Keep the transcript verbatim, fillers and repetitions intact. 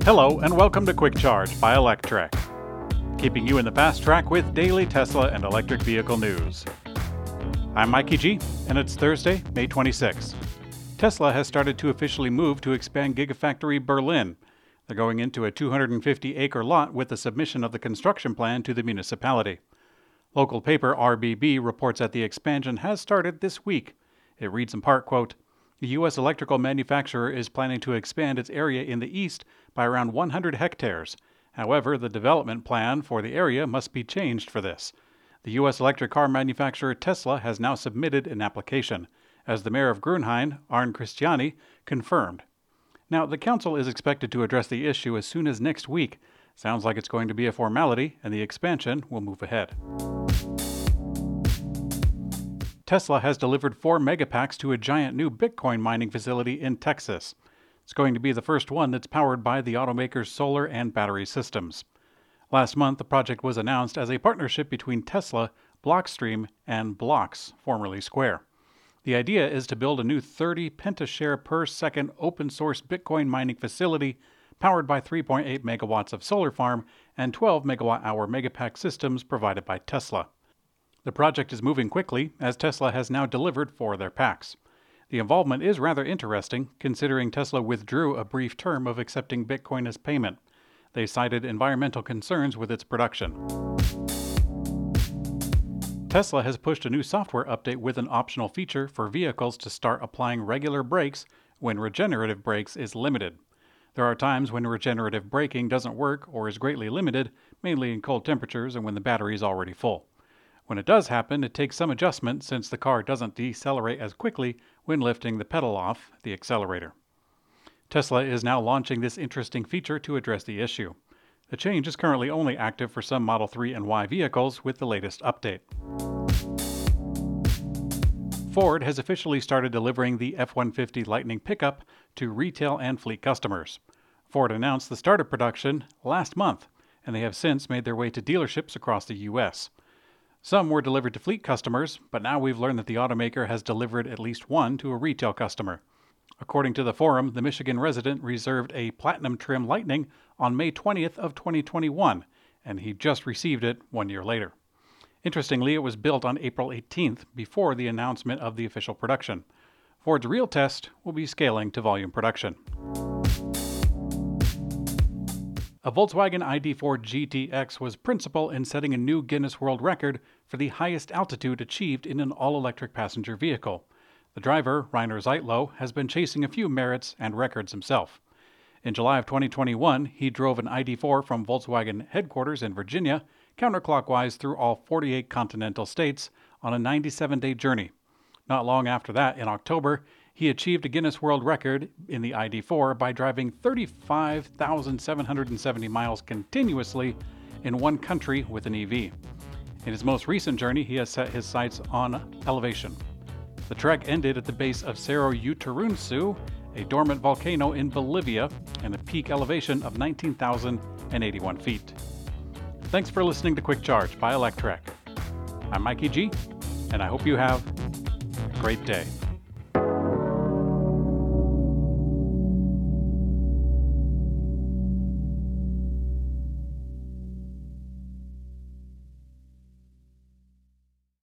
Hello and welcome to Quick Charge by Electrek, keeping you in the fast track with daily Tesla and electric vehicle news. I'm Mikey G, and it's Thursday, May twenty-sixth. Tesla has started to officially move to expand Gigafactory Berlin. They're going into a two hundred fifty acre lot with the submission of the construction plan to the municipality. Local paper R B B reports that the expansion has started this week. It reads in part, quote, "The U S electrical manufacturer is planning to expand its area in the east by around one hundred hectares. However, the development plan for the area must be changed for this. The U S electric car manufacturer Tesla has now submitted an application, as the mayor of Grünheim, Arne Christiani, confirmed. Now, the council is expected to address the issue as soon as next week. Sounds like it's going to be a formality, and the expansion will move ahead." Tesla has delivered four megapacks to a giant new Bitcoin mining facility in Texas. It's going to be the first one that's powered by the automaker's solar and battery systems. Last month, the project was announced as a partnership between Tesla, Blockstream, and Blocks, formerly Square. The idea is to build a new thirty pentashare per second open-source Bitcoin mining facility powered by three point eight megawatts of solar farm and twelve megawatt hour megapack systems provided by Tesla. The project is moving quickly, as Tesla has now delivered four of their packs. The involvement is rather interesting, considering Tesla withdrew a brief term of accepting Bitcoin as payment. They cited environmental concerns with its production. Tesla has pushed a new software update with an optional feature for vehicles to start applying regular brakes when regenerative brakes is limited. There are times when regenerative braking doesn't work or is greatly limited, mainly in cold temperatures and when the battery is already full. When it does happen, it takes some adjustment since the car doesn't decelerate as quickly when lifting the pedal off the accelerator. Tesla is now launching this interesting feature to address the issue. The change is currently only active for some Model three and Y vehicles with the latest update. Ford has officially started delivering the F one fifty Lightning pickup to retail and fleet customers. Ford announced the start of production last month, and they have since made their way to dealerships across the U S. Some were delivered to fleet customers, but now we've learned that the automaker has delivered at least one to a retail customer. According to the forum, the Michigan resident reserved a platinum trim Lightning on May twentieth of twenty twenty-one, and he just received it one year later. Interestingly, it was built on April eighteenth, before the announcement of the official production. Ford's real test will be scaling to volume production. A Volkswagen I D four G T X was principal in setting a new Guinness World Record for the highest altitude achieved in an all-electric passenger vehicle. The driver, Rainer Zeitlo, has been chasing a few merits and records himself. In July of twenty twenty-one, he drove an I D four from Volkswagen headquarters in Virginia, counterclockwise through all forty-eight continental states on a ninety-seven day journey. Not long after that, in October, he achieved a Guinness World Record in the I D four by driving thirty-five thousand seven hundred seventy miles continuously in one country with an E V. In his most recent journey, he has set his sights on elevation. The trek ended at the base of Cerro Utarunsú, a dormant volcano in Bolivia, and a peak elevation of nineteen thousand eighty-one feet. Thanks for listening to Quick Charge by Electrek. I'm Mikey G, and I hope you have a great day.